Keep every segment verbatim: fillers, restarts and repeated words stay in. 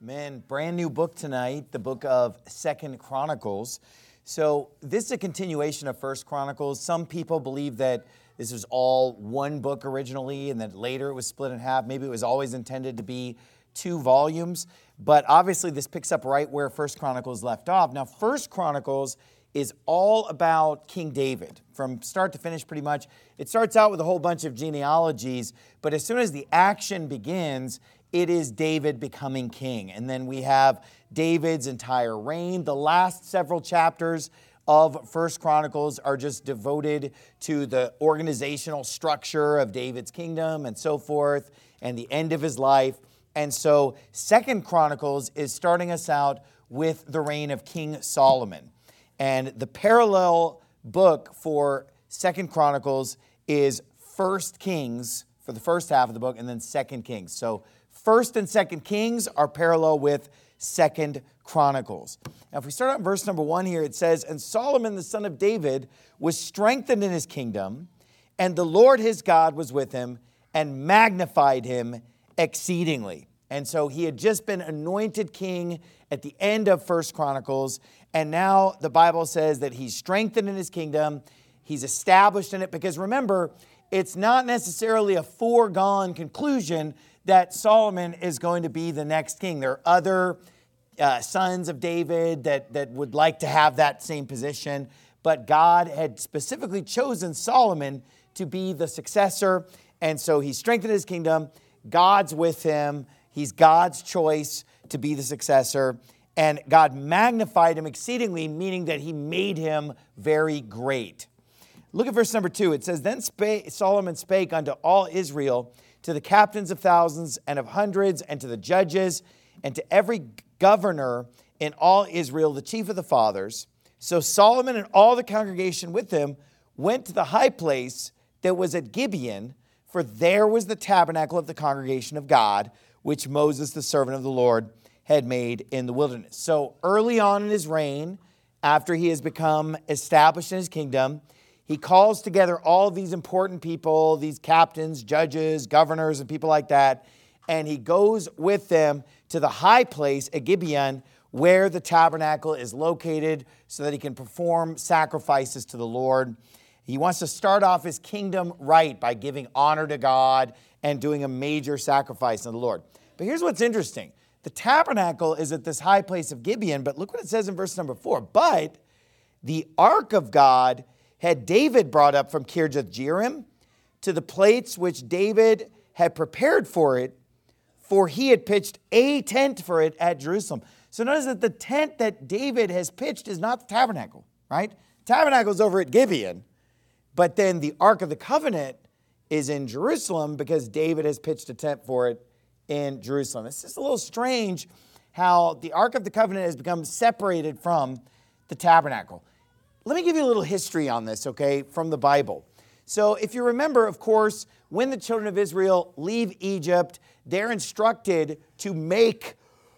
Man, brand new book tonight, the book of Second Chronicles. So this is a continuation of First Chronicles. Some people believe that this was all one book originally and that later it was split in half. Maybe it was always intended to be two volumes. But obviously this picks up right where First Chronicles left off. Now, First Chronicles is all about King David from start to finish pretty much. It starts out with a whole bunch of genealogies, but as soon as the action begins, it is David becoming king. And then we have David's entire reign. The last several chapters of First Chronicles are just devoted to the organizational structure of David's kingdom and so forth, and the end of his life. And so Second Chronicles is starting us out with the reign of King Solomon. And the parallel book for Second Chronicles is First Kings for the first half of the book, and then Second Kings. So First and Second Kings are parallel with Second Chronicles. Now, if we start out in verse number one here, it says, "And Solomon, the son of David, was strengthened in his kingdom, and the Lord his God was with him, and magnified him exceedingly." And so he had just been anointed king at the end of First Chronicles, and now the Bible says that he's strengthened in his kingdom, he's established in it, because remember, it's not necessarily a foregone conclusion that Solomon is going to be the next king. There are other uh, sons of David that, that would like to have that same position, but God had specifically chosen Solomon to be the successor, and so he strengthened his kingdom. God's with him. He's God's choice to be the successor, and God magnified him exceedingly, meaning that he made him very great. Look at verse number two. It says, "Then spake, Solomon spake unto all Israel, to the captains of thousands and of hundreds, and to the judges, and to every governor in all Israel, the chief of the fathers. So Solomon and all the congregation with him went to the high place that was at Gibeon, for there was the tabernacle of the congregation of God, which Moses, the servant of the Lord, had made in the wilderness." So early on in his reign, after he has become established in his kingdom, he calls together all of these important people, these captains, judges, governors, and people like that, and he goes with them to the high place at Gibeon, where the tabernacle is located, so that he can perform sacrifices to the Lord. He wants to start off his kingdom right by giving honor to God and doing a major sacrifice to the Lord. But here's what's interesting. The tabernacle is at this high place of Gibeon, but look what it says in verse number four. "But the ark of God had David brought up from Kirjath-jearim to the place which David had prepared for it, for he had pitched a tent for it at Jerusalem." So notice that the tent that David has pitched is not the tabernacle, right? The tabernacle is over at Gibeon, but then the Ark of the Covenant is in Jerusalem because David has pitched a tent for it in Jerusalem. It's just a little strange how the Ark of the Covenant has become separated from the tabernacle. Let me give you a little history on this, okay, from the Bible. So if you remember, of course, when the children of Israel leave Egypt, they're instructed to make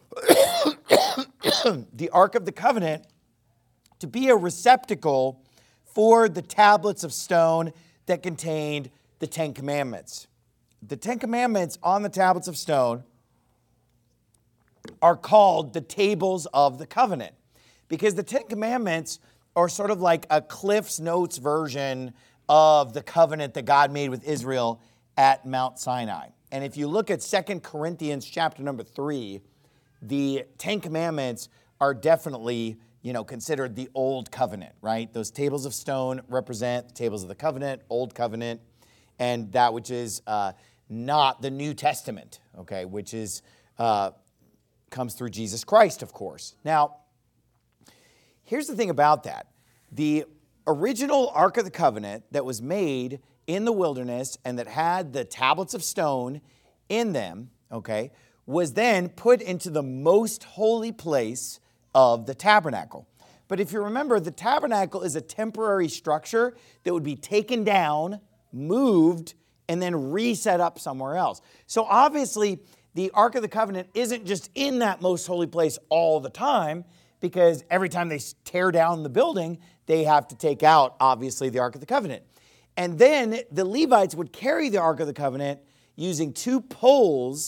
the Ark of the Covenant to be a receptacle for the tablets of stone that contained the Ten Commandments. The Ten Commandments on the tablets of stone are called the tables of the covenant, because the Ten Commandments are sort of like a Cliff's Notes version of the covenant that God made with Israel at Mount Sinai. And if you look at Second Corinthians chapter number three, the Ten Commandments are definitely, you know, considered the old covenant, right? Those tables of stone represent the tables of the covenant, old covenant, and that which is uh, not the New Testament, okay, which is uh, comes through Jesus Christ, of course. Now, here's the thing about that. The original Ark of the Covenant that was made in the wilderness and that had the tablets of stone in them, okay, was then put into the most holy place of the tabernacle. But if you remember, the tabernacle is a temporary structure that would be taken down, moved, and then reset up somewhere else. So obviously, the Ark of the Covenant isn't just in that most holy place all the time, because every time they tear down the building, they have to take out, obviously, the Ark of the Covenant. And then the Levites would carry the Ark of the Covenant using two poles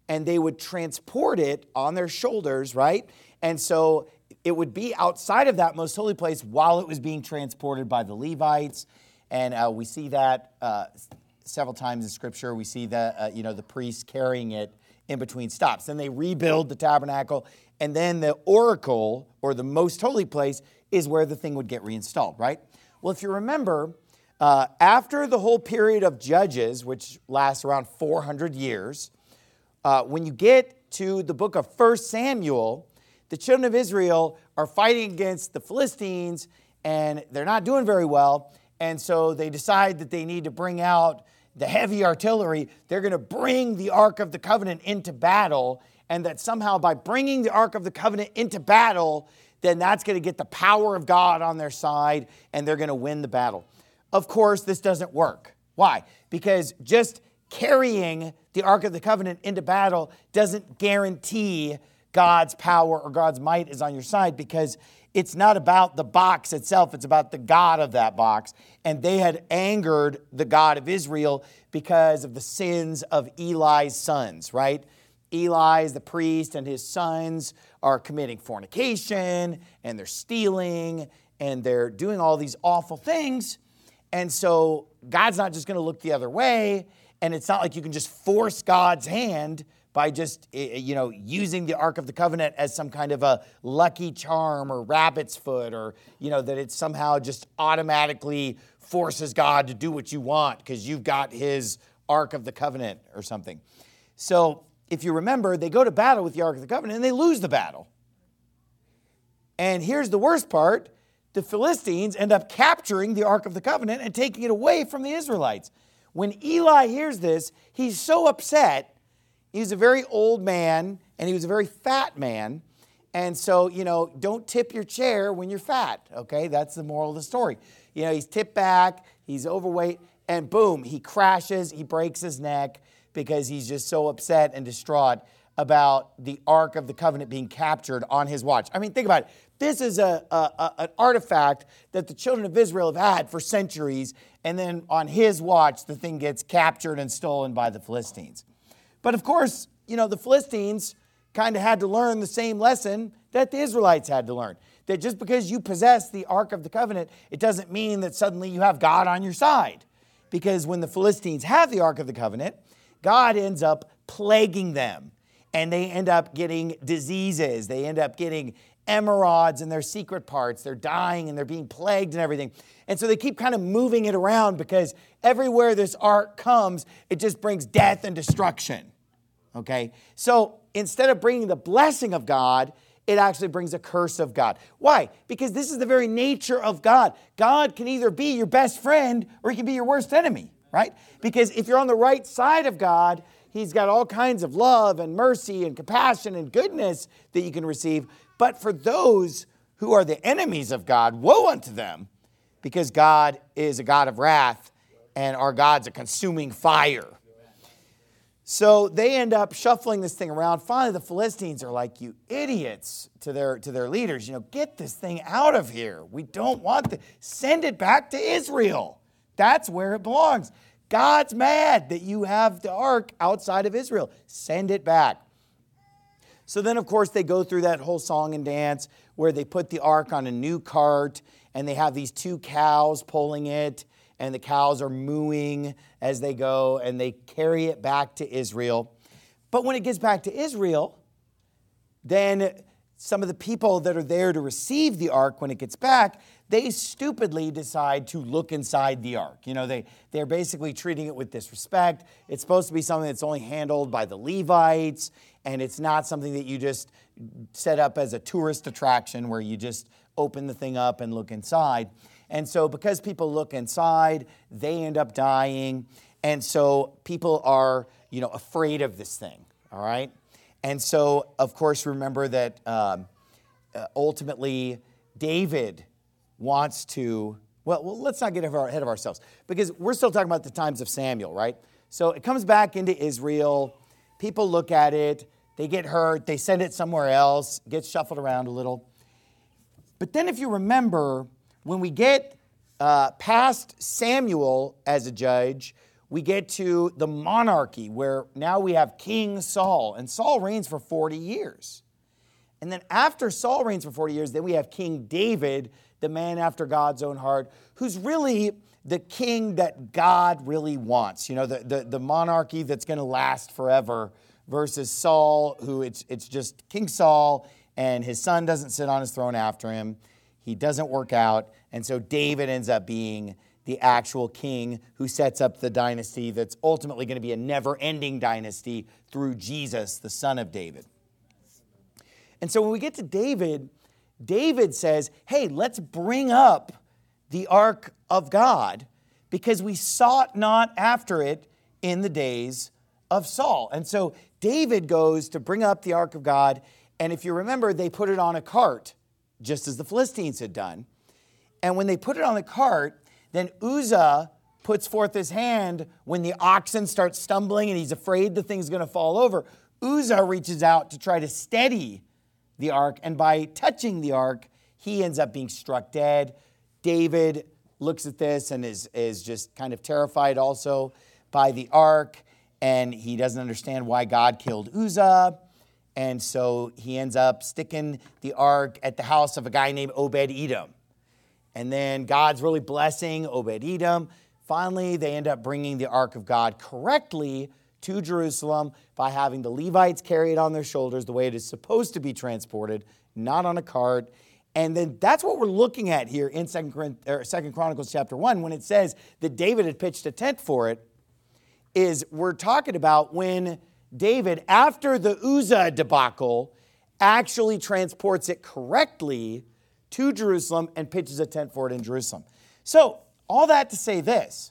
and they would transport it on their shoulders, right? And so it would be outside of that most holy place while it was being transported by the Levites. And uh, we see that uh, several times in Scripture. We see the, uh, you know, the priests carrying it in between stops. Then they rebuild the tabernacle, and then the oracle, or the most holy place, is where the thing would get reinstalled, right? Well, if you remember, uh, after the whole period of Judges, which lasts around four hundred years, uh, when you get to the book of First Samuel, the children of Israel are fighting against the Philistines, and they're not doing very well. And so they decide that they need to bring out the heavy artillery. They're going to bring the Ark of the Covenant into battle, and that somehow by bringing the Ark of the Covenant into battle, then that's going to get the power of God on their side, and they're going to win the battle. Of course, this doesn't work. Why? Because just carrying the Ark of the Covenant into battle doesn't guarantee God's power or God's might is on your side, because it's not about the box itself. It's about the God of that box. And they had angered the God of Israel because of the sins of Eli's sons, right? Eli is the priest, and his sons are committing fornication, and they're stealing, and they're doing all these awful things. And so God's not just going to look the other way, and it's not like you can just force God's hand by just, you know, using the Ark of the Covenant as some kind of a lucky charm or rabbit's foot, or, you know, that it somehow just automatically forces God to do what you want because you've got his Ark of the Covenant or something. So if you remember, they go to battle with the Ark of the Covenant and they lose the battle. And here's the worst part. The Philistines end up capturing the Ark of the Covenant and taking it away from the Israelites. When Eli hears this, he's so upset. He was a very old man, and he was a very fat man. And so, you know, don't tip your chair when you're fat, okay? That's the moral of the story. You know, he's tipped back, he's overweight, and boom, he crashes, he breaks his neck because he's just so upset and distraught about the Ark of the Covenant being captured on his watch. I mean, think about it. This is a, a, a, an artifact that the children of Israel have had for centuries, and then on his watch, the thing gets captured and stolen by the Philistines. But of course, you know, the Philistines kind of had to learn the same lesson that the Israelites had to learn. That just because you possess the Ark of the Covenant, it doesn't mean that suddenly you have God on your side. Because when the Philistines have the Ark of the Covenant, God ends up plaguing them. And they end up getting diseases. They end up getting emerods in their secret parts. They're dying and they're being plagued and everything. And so they keep kind of moving it around, because everywhere this ark comes, it just brings death and destruction. Okay? So instead of bringing the blessing of God, it actually brings a curse of God. Why? Because this is the very nature of God. God can either be your best friend or he can be your worst enemy, right? Because if you're on the right side of God, he's got all kinds of love and mercy and compassion and goodness that you can receive. But for those who are the enemies of God, woe unto them, because God is a God of wrath and our God's a consuming fire. So they end up shuffling this thing around. Finally, the Philistines are like, you idiots, to their, to their leaders. You know, get this thing out of here. We don't want to send it back to Israel. That's where it belongs. God's mad that you have the ark outside of Israel. Send it back. So then, of course, they go through that whole song and dance where they put the ark on a new cart, and they have these two cows pulling it, and the cows are mooing as they go, and they carry it back to Israel. But when it gets back to Israel, then some of the people that are there to receive the ark when it gets back, they stupidly decide to look inside the ark. You know, they, they're basically treating it with disrespect. It's supposed to be something that's only handled by the Levites, and it's not something that you just set up as a tourist attraction where you just open the thing up and look inside. And so because people look inside, they end up dying. And so people are, you know, afraid of this thing, all right? And so, of course, remember that um, uh, ultimately David wants to, well, well, let's not get ahead of ourselves, because we're still talking about the times of Samuel, right? So it comes back into Israel. People look at it. They get hurt. They send it somewhere else. It gets shuffled around a little. But then if you remember, when we get uh, past Samuel as a judge, we get to the monarchy, where now we have King Saul, and Saul reigns for forty years. And then after Saul reigns for forty years, then we have King David, the man after God's own heart, who's really the king that God really wants. You know, the, the, the monarchy that's going to last forever versus Saul, who it's, it's just King Saul, and his son doesn't sit on his throne after him. He doesn't work out. And so David ends up being the actual king who sets up the dynasty that's ultimately going to be a never-ending dynasty through Jesus, the son of David. And so when we get to David, David says, hey, let's bring up the ark of God because we sought not after it in the days of Saul. And so David goes to bring up the ark of God. And if you remember, they put it on a cart, just as the Philistines had done. And when they put it on the cart, then Uzzah puts forth his hand when the oxen start stumbling and he's afraid the thing's going to fall over. Uzzah reaches out to try to steady the ark, and by touching the ark, he ends up being struck dead. David looks at this and is, is just kind of terrified also by the ark, and he doesn't understand why God killed Uzzah. And so he ends up sticking the ark at the house of a guy named Obed-Edom. And then God's really blessing Obed-Edom. Finally, they end up bringing the ark of God correctly to Jerusalem by having the Levites carry it on their shoulders the way it is supposed to be transported, not on a cart. And then that's what we're looking at here in Second Chronicles chapter one when it says that David had pitched a tent for it, is we're talking about when David, after the Uzzah debacle, actually transports it correctly to Jerusalem and pitches a tent for it in Jerusalem. So all that to say this,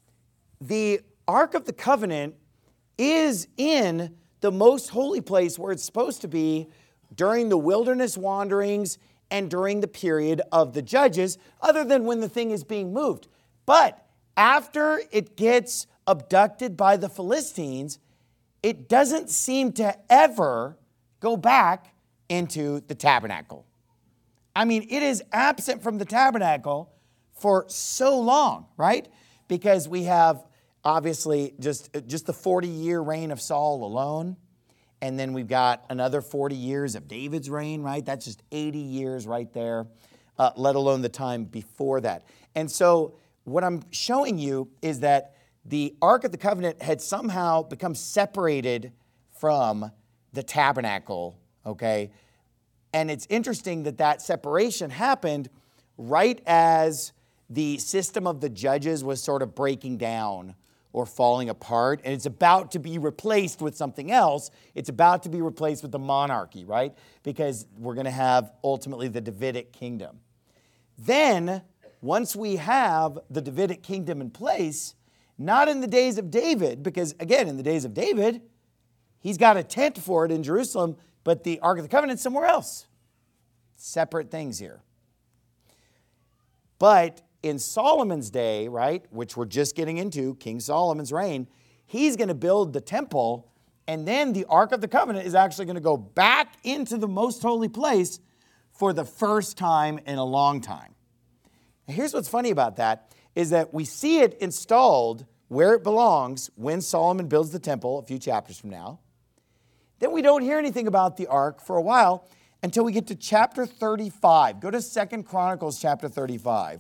the Ark of the Covenant is in the most holy place where it's supposed to be during the wilderness wanderings and during the period of the judges, other than when the thing is being moved. But after it gets abducted by the Philistines, it doesn't seem to ever go back into the tabernacle. I mean, it is absent from the tabernacle for so long, right? Because we have obviously just, just the forty-year reign of Saul alone. And then we've got another forty years of David's reign, right? That's just eighty years right there, uh, let alone the time before that. And so what I'm showing you is that the Ark of the Covenant had somehow become separated from the tabernacle, okay? And it's interesting that that separation happened right as the system of the judges was sort of breaking down or falling apart, and it's about to be replaced with something else. It's about to be replaced with the monarchy, right? Because we're going to have ultimately the Davidic kingdom. Then, once we have the Davidic kingdom in place, not in the days of David, because again, in the days of David, he's got a tent for it in Jerusalem, but the Ark of the Covenant somewhere else. Separate things here. But in Solomon's day, right, which we're just getting into, King Solomon's reign, he's going to build the temple, and then the Ark of the Covenant is actually going to go back into the most holy place for the first time in a long time. And here's what's funny about that, is that we see it installed where it belongs when Solomon builds the temple a few chapters from now. Then we don't hear anything about the ark for a while until we get to chapter thirty-five. Go to Second Chronicles chapter thirty-five.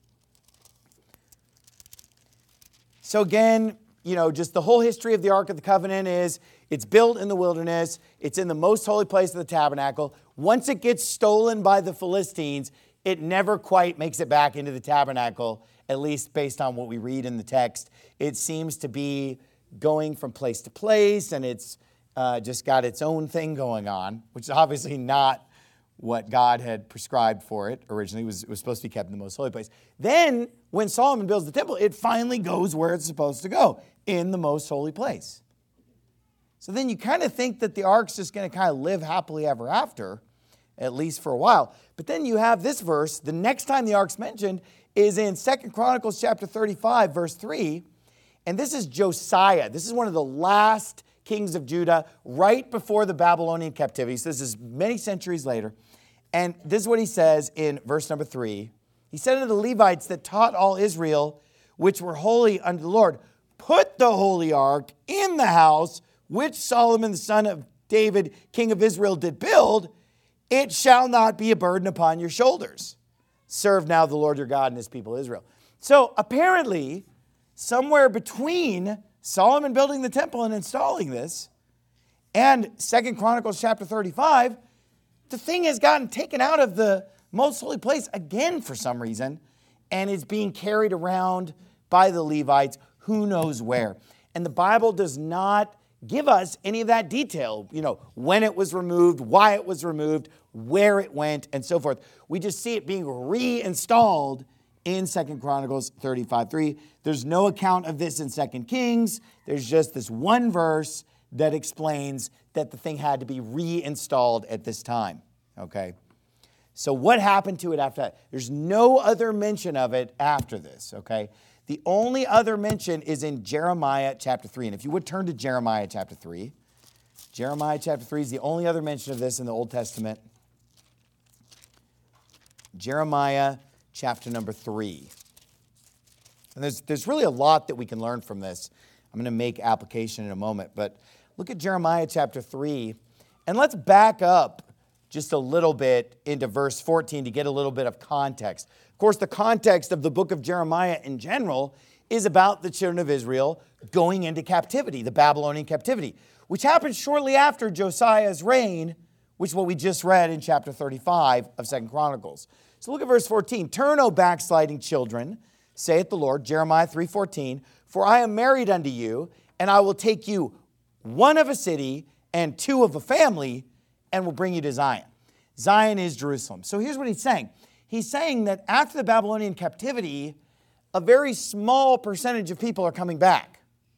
So again, you know, just the whole history of the Ark of the Covenant is it's built in the wilderness. It's in the most holy place of the tabernacle. Once it gets stolen by the Philistines, it never quite makes it back into the tabernacle, at least based on what we read in the text. It seems to be going from place to place, and it's uh, just got its own thing going on, which is obviously not what God had prescribed for it originally. It was, it was supposed to be kept in the most holy place. Then, when Solomon builds the temple, it finally goes where it's supposed to go, in the most holy place. So then you kind of think that the ark's just going to kind of live happily ever after, at least for a while. But then you have this verse. The next time the ark's mentioned is in Second Chronicles chapter thirty-five, verse three. And this is Josiah. This is one of the last kings of Judah right before the Babylonian captivity. So this is many centuries later. And this is what he says in verse number three. He said unto the Levites that taught all Israel, which were holy unto the Lord, put the holy ark in the house which Solomon the son of David, king of Israel, did build, it shall not be a burden upon your shoulders. Serve now the Lord your God and his people Israel. So apparently, somewhere between Solomon building the temple and installing this and Second Chronicles chapter thirty-five, the thing has gotten taken out of the most holy place again for some reason and is being carried around by the Levites, who knows where. And the Bible does not give us any of that detail, you know, when it was removed, why it was removed, where it went, and so forth. We just see it being reinstalled in Second Chronicles thirty-five three. There's no account of this in Second Kings. There's just this one verse that explains that the thing had to be reinstalled at this time, okay? So what happened to it after that? There's no other mention of it after this, okay? The only other mention is in Jeremiah chapter three. And if you would turn to Jeremiah chapter three. Jeremiah chapter three is the only other mention of this in the Old Testament. Jeremiah chapter number three. And there's, there's really a lot that we can learn from this. I'm going to make application in a moment. But look at Jeremiah chapter three. And let's back up just a little bit into verse fourteen to get a little bit of context. Of course, the context of the book of Jeremiah in general is about the children of Israel going into captivity, the Babylonian captivity, which happened shortly after Josiah's reign, which is what we just read in chapter thirty-five of Second Chronicles. So look at verse fourteen. Turn, O backsliding children, saith the Lord, Jeremiah three fourteen, for I am married unto you, and I will take you one of a city and two of a family, and will bring you to Zion. Zion is Jerusalem. So here's what he's saying. He's saying that after the Babylonian captivity, a very small percentage of people are coming back.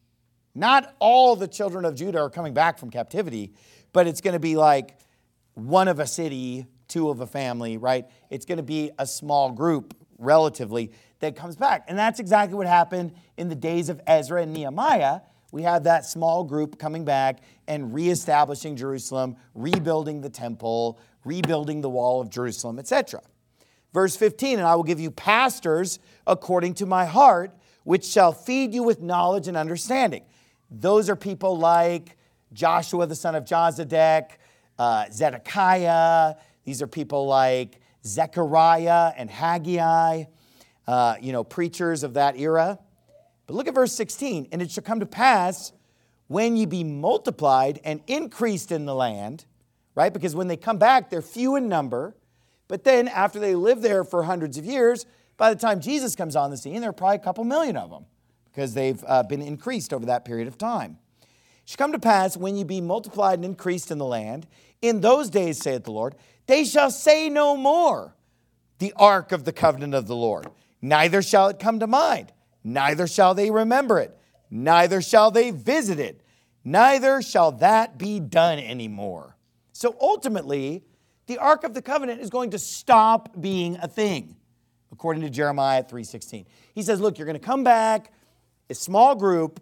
Not all the children of Judah are coming back from captivity, but it's going to be like one of a city, two of a family, right? It's going to be a small group, relatively, that comes back. And that's exactly what happened in the days of Ezra and Nehemiah. We have that small group coming back and reestablishing Jerusalem, rebuilding the temple, rebuilding the wall of Jerusalem, et cetera. Verse fifteen, and I will give you pastors according to my heart, which shall feed you with knowledge and understanding. Those are people like Joshua, the son of Jozadak, uh, Zedekiah. These are people like Zechariah and Haggai, uh, you know, preachers of that era. But look at verse sixteen. And it shall come to pass when ye be multiplied and increased in the land, right? Because when they come back, they're few in number. But then after they live there for hundreds of years, by the time Jesus comes on the scene, there are probably a couple million of them because they've uh, been increased over that period of time. It shall come to pass when ye be multiplied and increased in the land, in those days, saith the Lord, they shall say no more, the ark of the covenant of the Lord. Neither shall it come to mind. Neither shall they remember it. Neither shall they visit it. Neither shall that be done anymore. So ultimately, the Ark of the Covenant is going to stop being a thing, according to Jeremiah three sixteen. He says, look, you're going to come back, a small group,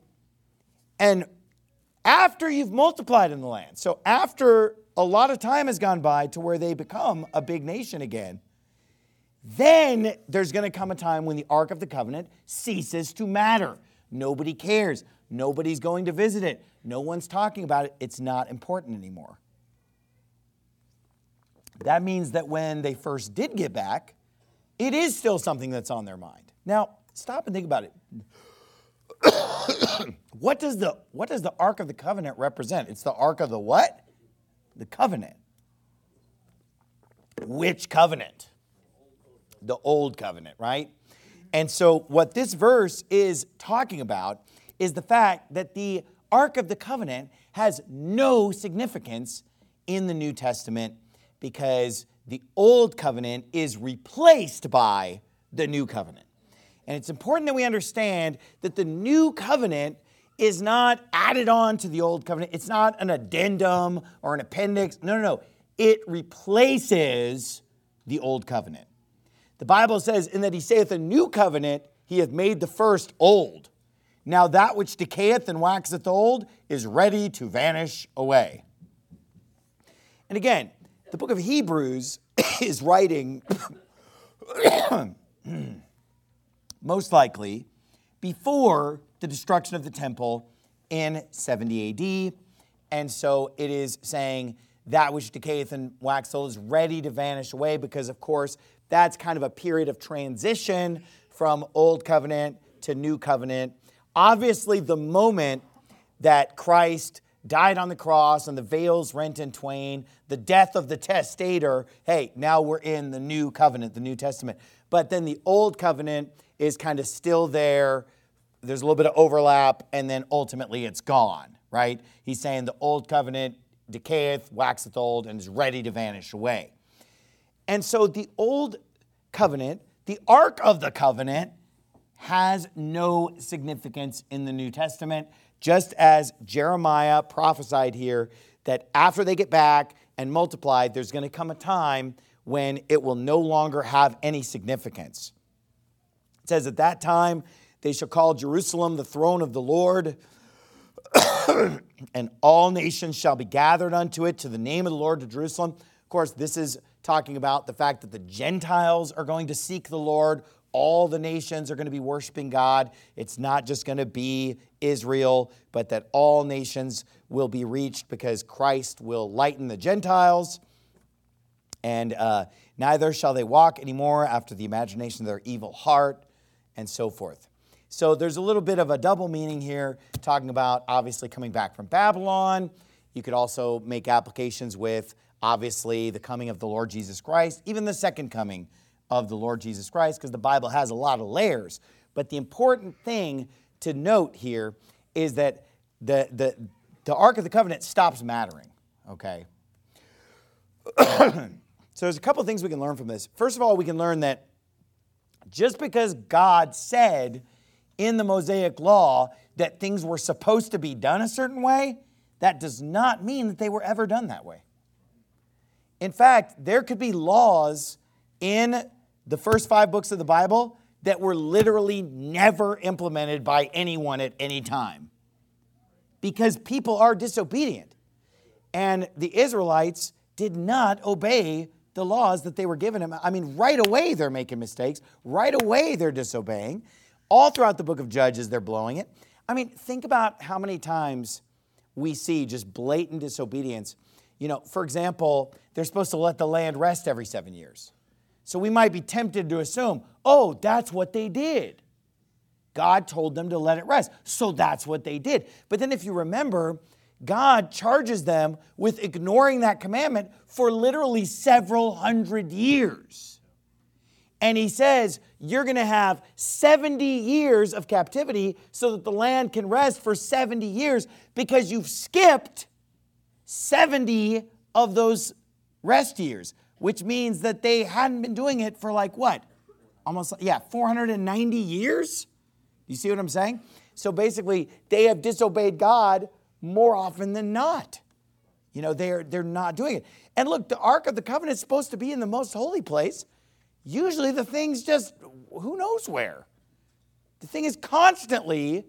and after you've multiplied in the land, so after a lot of time has gone by to where they become a big nation again, then there's going to come a time when the Ark of the Covenant ceases to matter. Nobody cares. Nobody's going to visit it. No one's talking about it. It's not important anymore. That means that when they first did get back, it is still something that's on their mind. Now, stop and think about it. What does the, what does the Ark of the Covenant represent? It's the Ark of the what? The covenant. Which covenant? The old covenant, right? And so what this verse is talking about is the fact that the Ark of the Covenant has no significance in the New Testament because the old covenant is replaced by the new covenant. And it's important that we understand that the new covenant is not added on to the old covenant. It's not an addendum or an appendix. No, no, no. It replaces the old covenant. The Bible says, in that he saith a new covenant, he hath made the first old. Now that which decayeth and waxeth old is ready to vanish away. And again, the book of Hebrews is writing, most likely, before the destruction of the temple in seventy A D. And so it is saying that which decayeth and waxeth old is ready to vanish away, because, of course, that's kind of a period of transition from Old Covenant to New Covenant. Obviously, the moment that Christ died on the cross and the veil's rent in twain, the death of the testator, hey, now we're in the New Covenant, the New Testament. But then the Old Covenant is kind of still there. There's a little bit of overlap, and then ultimately it's gone, right? He's saying the Old Covenant decayeth, waxeth old, and is ready to vanish away. And so the Old Covenant, the Ark of the Covenant, has no significance in the New Testament, just as Jeremiah prophesied here that after they get back and multiply, there's going to come a time when it will no longer have any significance. It says, at that time, they shall call Jerusalem the throne of the Lord, and all nations shall be gathered unto it to the name of the Lord to Jerusalem. Of course, this is talking about the fact that the Gentiles are going to seek the Lord. All the nations are going to be worshiping God. It's not just going to be Israel, but that all nations will be reached because Christ will lighten the Gentiles. And uh, neither shall they walk anymore after the imagination of their evil heart, and so forth. So there's a little bit of a double meaning here, talking about obviously coming back from Babylon. You could also make applications with obviously the coming of the Lord Jesus Christ, even the second coming of the Lord Jesus Christ, because the Bible has a lot of layers. But the important thing to note here is that the, the, the Ark of the Covenant stops mattering, okay? So there's a couple of things we can learn from this. First of all, we can learn that just because God said in the Mosaic Law that things were supposed to be done a certain way, that does not mean that they were ever done that way. In fact, there could be laws in the first five books of the Bible that were literally never implemented by anyone at any time, because people are disobedient. And the Israelites did not obey the laws that they were given them. I mean, right away they're making mistakes. Right away they're disobeying. All throughout the book of Judges, they're blowing it. I mean, think about how many times we see just blatant disobedience. You know, for example, they're supposed to let the land rest every seven years. So we might be tempted to assume, oh, that's what they did. God told them to let it rest, so that's what they did. But then if you remember, God charges them with ignoring that commandment for literally several hundred years. And he says, you're going to have seventy years of captivity so that the land can rest for seventy years because you've skipped seventy of those rest years, which means that they hadn't been doing it for like what? Almost, yeah, four hundred ninety years? You see what I'm saying? So basically, they have disobeyed God more often than not. You know, they're, they're not doing it. And look, the Ark of the Covenant is supposed to be in the most holy place. Usually the thing's just, who knows where. The thing is constantly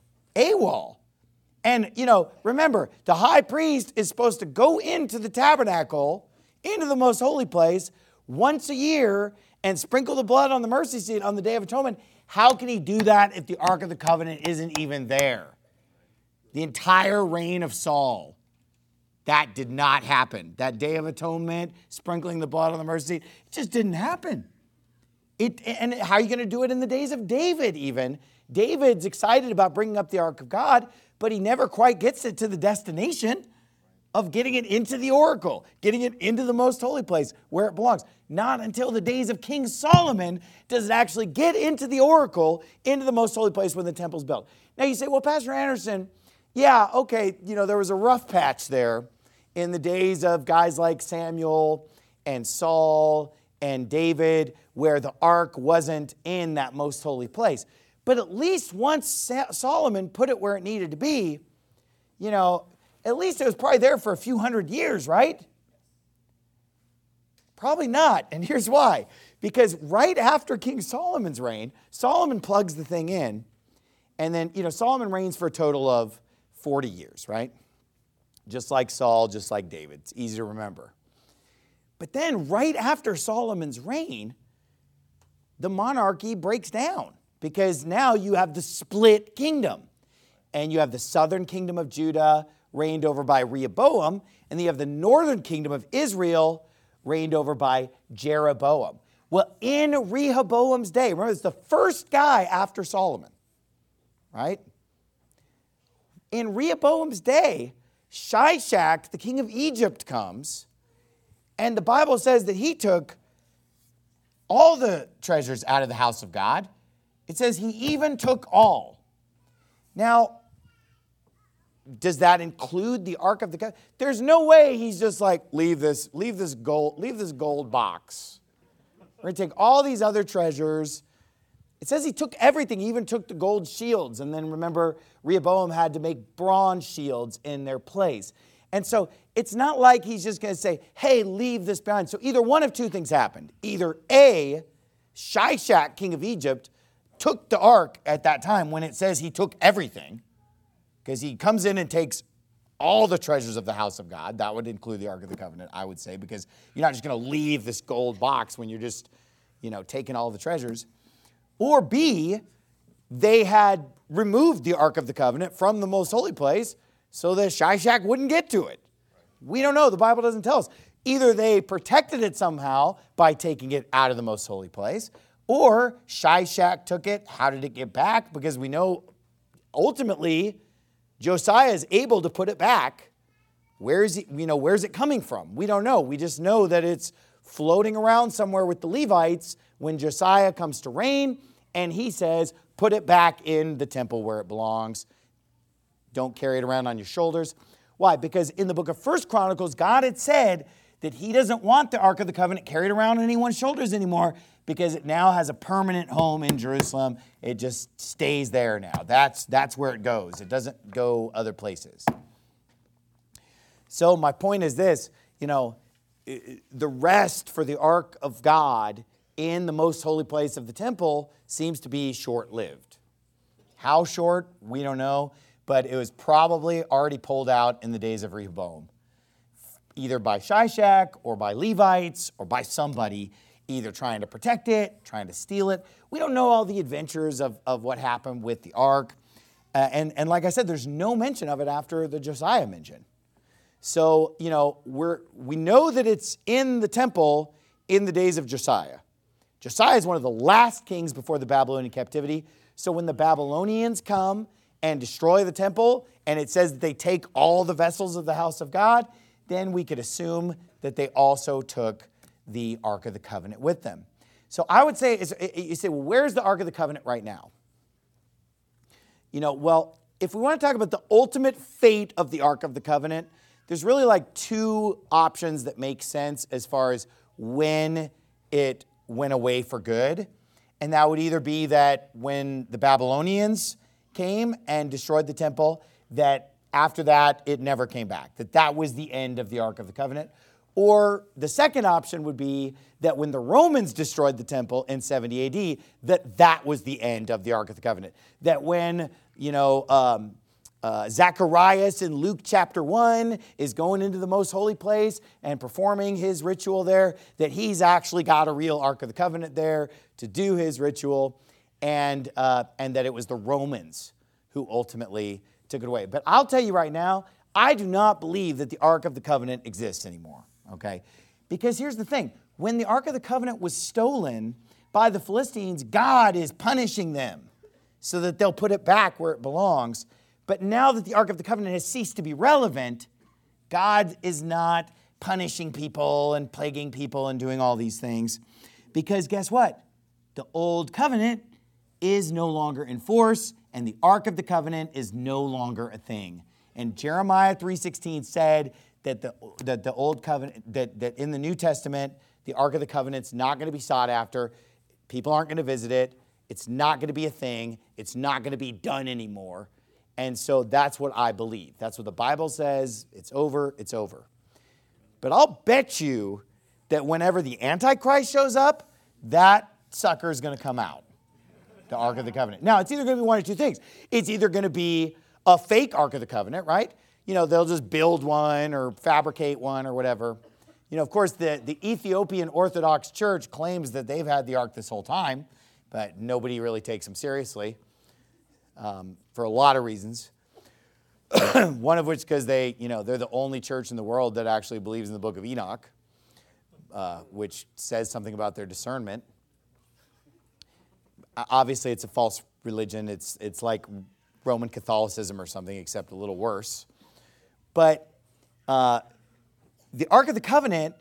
AWOL. And, you know, remember, the high priest is supposed to go into the tabernacle, into the most holy place, once a year and sprinkle the blood on the mercy seat on the Day of Atonement. How can he do that if the Ark of the Covenant isn't even there? The entire reign of Saul, that did not happen. That Day of Atonement, sprinkling the blood on the mercy seat, it just didn't happen. It, and how are you going to do it in the days of David even? David's excited about bringing up the Ark of God, but he never quite gets it to the destination of getting it into the oracle, getting it into the most holy place where it belongs. Not until the days of King Solomon does it actually get into the oracle, into the most holy place when the temple's built. Now you say, well, Pastor Anderson, yeah, okay, you know, there was a rough patch there in the days of guys like Samuel and Saul and David where the ark wasn't in that most holy place. But at least once Sa- Solomon put it where it needed to be, you know, at least it was probably there for a few hundred years, right? Probably not. And here's why. Because right after King Solomon's reign, Solomon plugs the thing in. And then, you know, Solomon reigns for a total of forty years, right? Just like Saul, just like David. It's easy to remember. But then right after Solomon's reign, the monarchy breaks down. because now you have the split kingdom. And you have the southern kingdom of Judah reigned over by Rehoboam, and then you have the northern kingdom of Israel reigned over by Jeroboam. Well, in Rehoboam's day, remember, it's the first guy after Solomon, right? In Rehoboam's day, Shishak, the king of Egypt, comes, and the Bible says that he took all the treasures out of the house of God. It says he even took all. Now, does that include the Ark of the Covenant? There's no way he's just like, leave this, leave this gold, leave this gold box. We're going to take all these other treasures. It says he took everything. He even took the gold shields. And then remember, Rehoboam had to make bronze shields in their place. And so it's not like he's just going to say, hey, leave this behind. So either one of two things happened. Either A, Shishak, king of Egypt, took the ark at that time when it says he took everything, because he comes in and takes all the treasures of the house of God. That would include the Ark of the Covenant, I would say, because you're not just going to leave this gold box when you're just, you know, taking all the treasures. Or B, they had removed the Ark of the Covenant from the most holy place so that Shishak wouldn't get to it. We don't know. The Bible doesn't tell us. Either they protected it somehow by taking it out of the most holy place, or Shishak took it. How did it get back? Because we know ultimately Josiah is able to put it back. Where is it, you know, where's it coming from? We don't know. We just know that it's floating around somewhere with the Levites when Josiah comes to reign, and he says, put it back in the temple where it belongs. Don't carry it around on your shoulders. Why? Because in the book of First Chronicles, God had said that he doesn't want the Ark of the Covenant carried around on anyone's shoulders anymore, because it now has a permanent home in Jerusalem. It just stays there now. That's, that's where it goes. It doesn't go other places. So my point is this, you know, the rest for the Ark of God in the most holy place of the temple seems to be short-lived. How short? We don't know, but it was probably already pulled out in the days of Rehoboam, either by Shishak or by Levites or by somebody, either trying to protect it, trying to steal it. We don't know all the adventures of, of what happened with the ark. Uh, and, and like I said, there's no mention of it after the Josiah mention. So, you know, we're, we know that it's in the temple in the days of Josiah. Josiah is one of the last kings before the Babylonian captivity. So when the Babylonians come and destroy the temple, and it says that they take all the vessels of the house of God, then we could assume that they also took the Ark of the Covenant with them. So I would say, you say, well, where's the Ark of the Covenant right now? You know, well, if we want to talk about the ultimate fate of the Ark of the Covenant, there's really like two options that make sense as far as when it went away for good. And that would either be that when the Babylonians came and destroyed the temple, that after that, it never came back, that that was the end of the Ark of the Covenant. Or the second option would be that when the Romans destroyed the temple in seventy A D, that that was the end of the Ark of the Covenant. That when, you know, um, uh, Zacharias in Luke chapter one is going into the most holy place and performing his ritual there, that he's actually got a real Ark of the Covenant there to do his ritual, and, uh, and that it was the Romans who ultimately took it away. But I'll tell you right now, I do not believe that the Ark of the Covenant exists anymore. Okay, because here's the thing. When the Ark of the Covenant was stolen by the Philistines, God is punishing them so that they'll put it back where it belongs. But now that the Ark of the Covenant has ceased to be relevant, God is not punishing people and plaguing people and doing all these things. Because guess what? The old covenant is no longer in force, and the Ark of the Covenant is no longer a thing. And Jeremiah three sixteen said that the, that the old covenant, that, that in the New Testament, the Ark of the Covenant's not going to be sought after. People aren't going to visit it. It's not going to be a thing. It's not going to be done anymore. And so that's what I believe. That's what the Bible says. It's over. It's over. But I'll bet you that whenever the Antichrist shows up, that sucker is going to come out, the Ark of the Covenant. Now, it's either going to be one of two things. It's either going to be a fake Ark of the Covenant, right? You know, they'll just build one or fabricate one or whatever. You know, of course, the, the Ethiopian Orthodox Church claims that they've had the ark this whole time but nobody really takes them seriously um, for a lot of reasons. One of which because they, you know, they're the only church in the world that actually believes in the book of Enoch, uh, which says something about their discernment. Obviously, it's a false religion. It's it's like Roman Catholicism or something, except a little worse. But uh, the Ark of the Covenant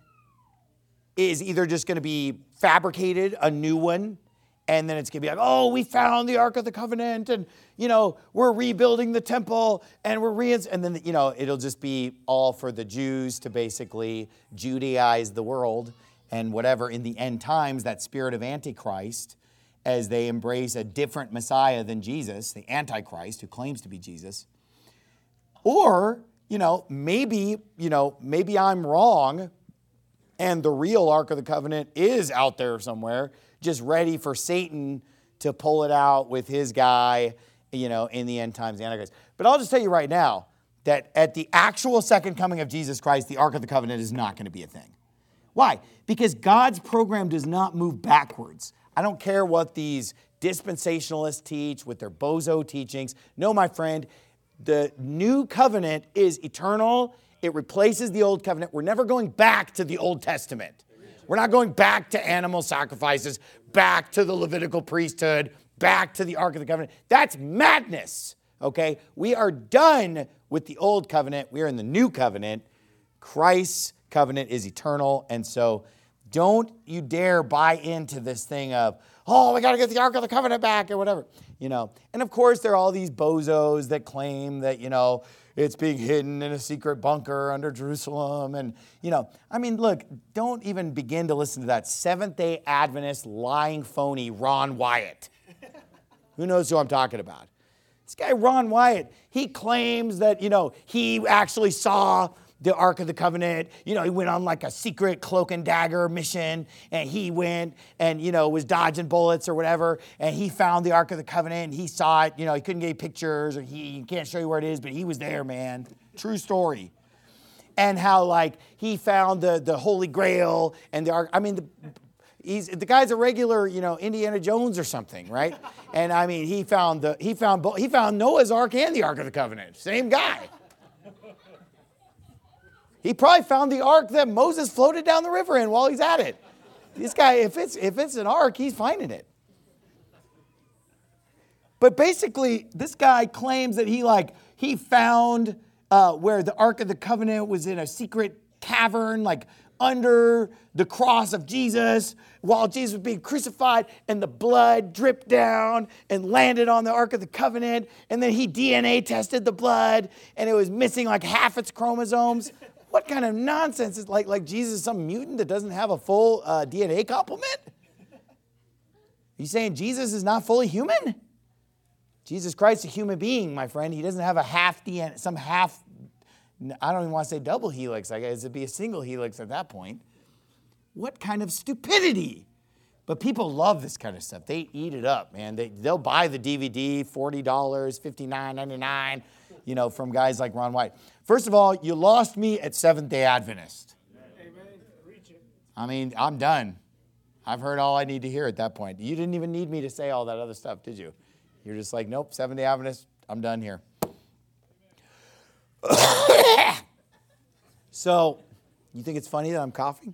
is either just going to be fabricated, a new one, and then it's going to be like, oh, we found the Ark of the Covenant, and, you know, we're rebuilding the temple, and we're re- and then, you know, it'll just be all for the Jews to basically Judaize the world and whatever in the end times, that spirit of Antichrist, as they embrace a different Messiah than Jesus, the Antichrist, who claims to be Jesus. Or, you know, maybe, you know, maybe I'm wrong, and the real Ark of the Covenant is out there somewhere, just ready for Satan to pull it out with his guy, you know, in the end times, the Antichrist. But I'll just tell you right now that at the actual second coming of Jesus Christ, the Ark of the Covenant is not going to be a thing. Why? Because God's program does not move backwards. I don't care what these dispensationalists teach with their bozo teachings. No, my friend, the new covenant is eternal. It replaces the old covenant. We're never going back to the Old Testament. We're not going back to animal sacrifices, back to the Levitical priesthood, back to the Ark of the Covenant. That's madness, okay? We are done with the old covenant. We are in the new covenant. Christ's covenant is eternal, and so don't you dare buy into this thing of, oh, we got to get the Ark of the Covenant back or whatever, you know. And of course, there are all these bozos that claim that, you know, it's being hidden in a secret bunker under Jerusalem. And, you know, I mean, look, don't even begin to listen to that Seventh-day Adventist lying phony Ron Wyatt. Who knows who I'm talking about? This guy, Ron Wyatt, he claims that, you know, he actually saw the Ark of the Covenant. You know, he went on like a secret cloak and dagger mission, and he went and, you know, was dodging bullets or whatever, and he found the Ark of the Covenant, and he saw it. You know, he couldn't get pictures, or he, he can't show you where it is, but he was there, man. True story. And how, like, he found the, the Holy Grail and the Ark. I mean, the, he's, the guy's a regular, you know, Indiana Jones or something, right? And, I mean, he found, the, he found, he found Noah's Ark and the Ark of the Covenant. Same guy. He probably found the ark that Moses floated down the river in while he's at it. This guy, if it's if it's an ark, he's finding it. But basically, this guy claims that he like he found uh, where the Ark of the Covenant was in a secret cavern, like under the cross of Jesus, while Jesus was being crucified, and the blood dripped down and landed on the Ark of the Covenant, and then he D N A tested the blood, and it was missing like half its chromosomes. What kind of nonsense is like, like Jesus is some mutant that doesn't have a full uh, D N A complement? Are you saying Jesus is not fully human? Jesus Christ is a human being, my friend. He doesn't have a half D N A, some half, I don't even want to say double helix. I guess it'd be a single helix at that point. What kind of stupidity? But people love this kind of stuff. They eat it up, man. They, they'll buy the D V D, forty dollars, fifty-nine ninety-nine, you know, from guys like Ron White. First of all, you lost me at Seventh-day Adventist. Amen. Reach it. I mean, I'm done. I've heard all I need to hear at that point. You didn't even need me to say all that other stuff, did you? You're just like, nope, Seventh-day Adventist, I'm done here. So, you think it's funny that I'm coughing?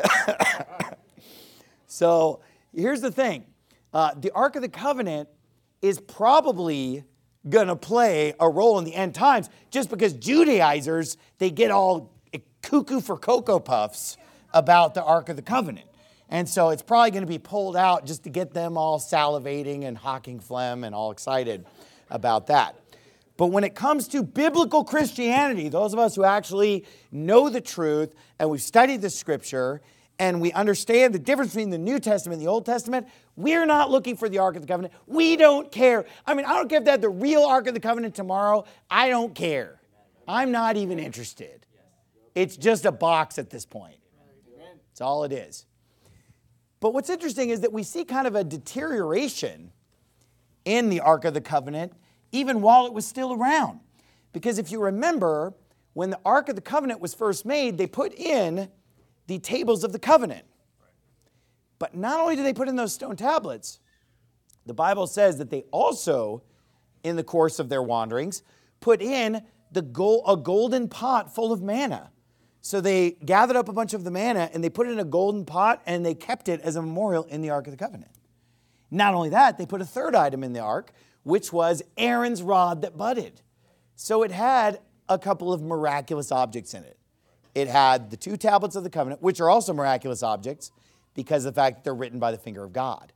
So, here's the thing. Uh, the Ark of the Covenant is probably going to play a role in the end times just because Judaizers, they get all cuckoo for Cocoa Puffs about the Ark of the Covenant. And so it's probably going to be pulled out just to get them all salivating and hawking phlegm and all excited about that. But when it comes to biblical Christianity, those of us who actually know the truth and we've studied the Scripture and we understand the difference between the New Testament and the Old Testament, we're not looking for the Ark of the Covenant. We don't care. I mean, I don't care if they have the real Ark of the Covenant tomorrow. I don't care. I'm not even interested. It's just a box at this point. That's all it is. But what's interesting is that we see kind of a deterioration in the Ark of the Covenant even while it was still around. Because if you remember, when the Ark of the Covenant was first made, they put in the tables of the covenant. But not only did they put in those stone tablets, the Bible says that they also, in the course of their wanderings, put in the gold, a golden pot full of manna. So they gathered up a bunch of the manna and they put it in a golden pot and they kept it as a memorial in the Ark of the Covenant. Not only that, they put a third item in the ark, which was Aaron's rod that budded. So it had a couple of miraculous objects in it. It had the two tablets of the covenant, which are also miraculous objects because of the fact that they're written by the finger of God.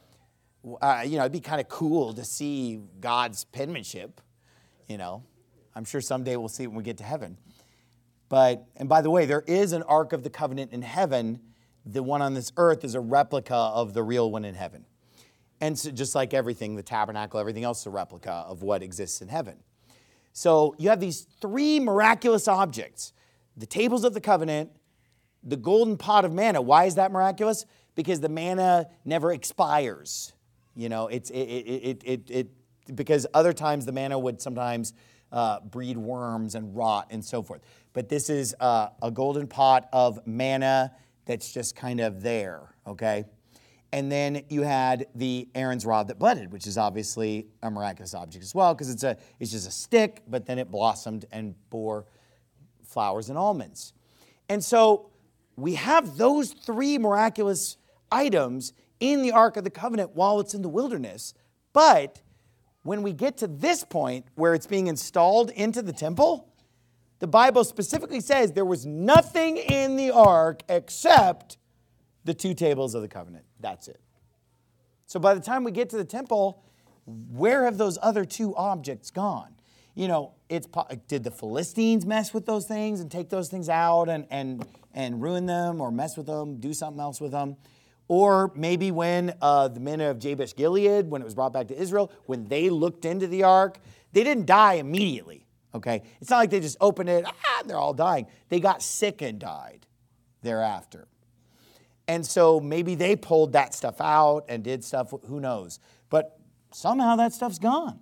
Uh, you know, it'd be kind of cool to see God's penmanship, you know. I'm sure someday we'll see it when we get to heaven. But, and by the way, there is an Ark of the Covenant in heaven. The one on this earth is a replica of the real one in heaven. And so just like everything, the tabernacle, everything else is a replica of what exists in heaven. So you have these three miraculous objects. The tables of the covenant, the golden pot of manna. Why is that miraculous? Because the manna never expires. You know, it's it it it it, it because other times the manna would sometimes uh, breed worms and rot and so forth. But this is uh, a golden pot of manna that's just kind of there, okay? And then you had the Aaron's rod that budded, which is obviously a miraculous object as well, because it's a it's just a stick, but then it blossomed and bore flowers and almonds. And so we have those three miraculous items in the Ark of the Covenant while it's in the wilderness. But when we get to this point where it's being installed into the temple, the Bible specifically says there was nothing in the ark except the two tables of the covenant. That's it. So by the time we get to the temple, where have those other two objects gone? You know, it's did the Philistines mess with those things and take those things out and and and ruin them or mess with them, do something else with them? Or maybe when uh, the men of Jabesh Gilead, when it was brought back to Israel, when they looked into the ark, they didn't die immediately. Okay, it's not like they just opened it, ah, they're all dying. They got sick and died thereafter. And so maybe they pulled that stuff out and did stuff, who knows. But somehow that stuff's gone.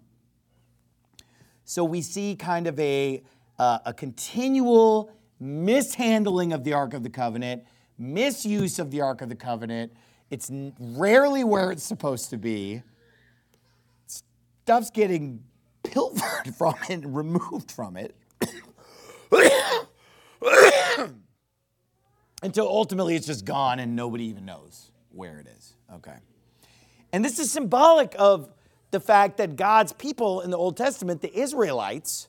So we see kind of a, uh, a continual mishandling of the Ark of the Covenant, misuse of the Ark of the Covenant. It's rarely where it's supposed to be. Stuff's getting pilfered from it and removed from it. Until ultimately it's just gone and nobody even knows where it is. Okay. And this is symbolic of the fact that God's people in the Old Testament, the Israelites,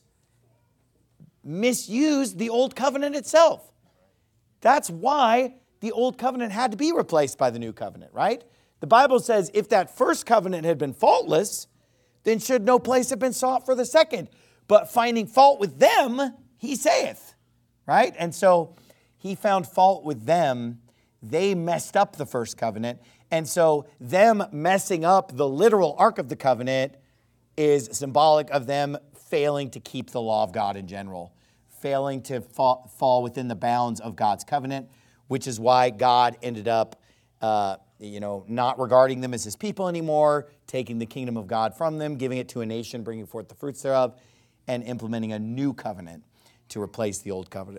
misused the Old Covenant itself. That's why the Old Covenant had to be replaced by the New Covenant, right? The Bible says if that first covenant had been faultless, then should no place have been sought for the second. But finding fault with them, he saith, right? And so he found fault with them. They messed up the first covenant. And so them messing up the literal Ark of the Covenant is symbolic of them failing to keep the law of God in general, failing to fall, fall within the bounds of God's covenant, which is why God ended up, uh, you know, not regarding them as his people anymore, taking the kingdom of God from them, giving it to a nation, bringing forth the fruits thereof, and implementing a new covenant to replace the old covenant.